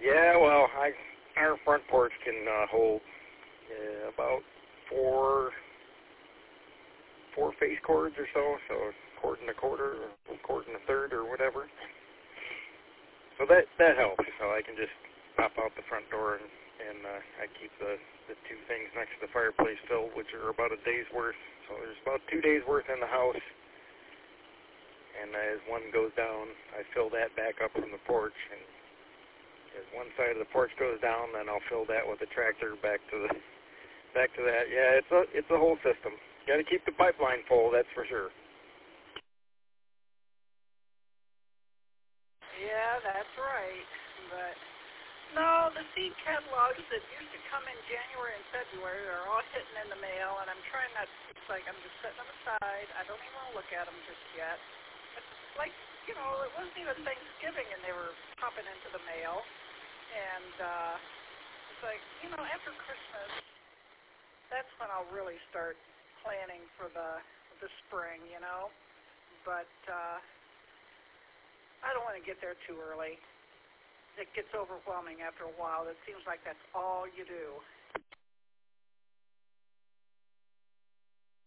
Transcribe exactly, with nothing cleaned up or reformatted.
Yeah, well, I our front porch can uh, hold uh, about four four face cords or so, so a cord and a quarter, or a cord and a third, or whatever. So that that helps. So I can just pop out the front door and and uh, I keep the the two things next to the fireplace filled, which are about a day's worth. So there's about two days worth in the house. And as one goes down, I fill that back up from the porch. And as one side of the porch goes down, then I'll fill that with the tractor back to the back to that. Yeah, it's a it's a whole system. Got to keep the pipeline full, that's for sure. Yeah, that's right. But no, the seed catalogs that used to come in January and February are all hitting in the mail, and I'm trying not to. It's like I'm just setting them aside. I don't even want to look at them just yet. It's like, you know, it wasn't even Thanksgiving, and they were popping into the mail. And uh, it's like, you know, after Christmas, that's when I'll really start planning for the the spring, you know. But uh, I don't want to get there too early. It gets overwhelming after a while. It seems like that's all you do.